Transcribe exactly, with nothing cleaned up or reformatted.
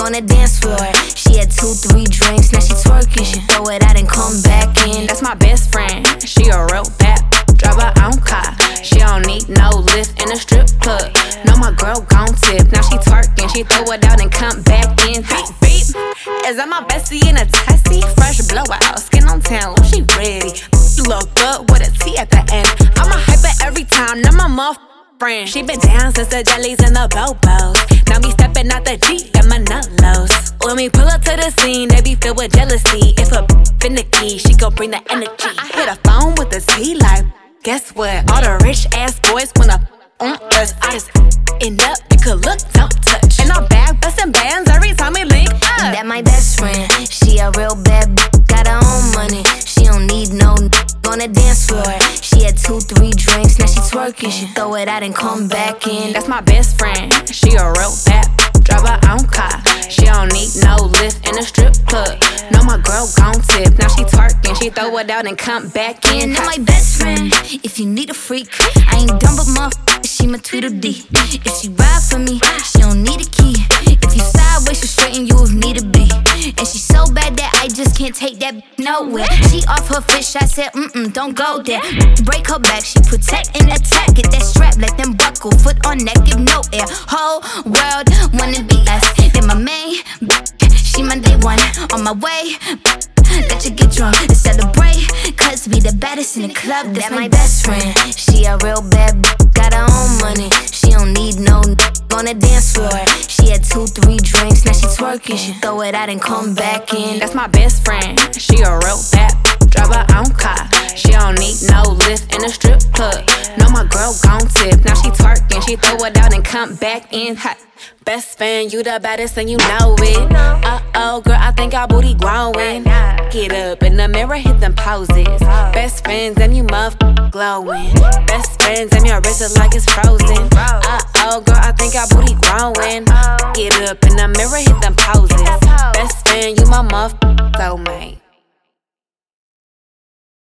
on the dance floor. She had two, three drinks, now she twerking. She throw it out and come back in. That's my best friend, she a real bad. Drive her own car, she don't need no lift in a strip club. No, my girl gon' tip, now she twerking. She throw it out and come back in. Beep, beep. Is that my bestie in a tessie? Fresh blowout, skin on town, she ready. Look good with a T at the end. I'm a hyper every time, now my muff friend. She been down since the jellies and the bobos. Now me stepping out the Jeep, got my nut lows. When we pull up to the scene, they be filled with jealousy. If a finicky, she gon' bring the energy. I hit a phone with the T like, guess what? All the rich ass boys wanna on us. I just end up, you could look, don't touch. And I'm back bustin' bands every time we link up. That my best friend, she a real bad b- got her own money. She don't need no n- on the dance floor. She had two, three drinks, now she twerking. She throw it out and come back in. That's my best friend, she a real bad. Drive her own car, she don't need no lift in a strip club. No, my girl gon' tip, now she twerking. She throw it out and come back in. That my best friend, if you need a freak, I ain't dumb but motherfucker, she my Tweedledee. If she ride for me, she don't need a key. If you sideways, she straighten you if need to be. And she so bad that I just can't take that nowhere. She off her fish, I said, mm-mm, don't go there. Break her back, she protect and attack. Get that strap, let them buckle, foot on neck, give no air. Whole world wanna be us. Then my main, she my day one. On my way, let you get drunk and celebrate. Cause we the baddest in the club, that's That my my best friend, she a real bad b- got her own money. She don't need no n- on the dance floor. She had two, three drinks, now she twerking. She throw it out and come back in. That's my best friend, she a real bad. Drive her own car, she don't need no lift in a strip club. No, my girl gon' tip, now she twerking. She throw it out and come back in hot. Best friend, you the baddest and you know it. Uh-oh, girl, I think our booty growing. Get up in the mirror, hit them poses. Best friends, and you muff glowing. Best friends, and your wrist is like it's frozen. Uh-oh, girl, I think our booty growing. Get up in the mirror, hit them poses.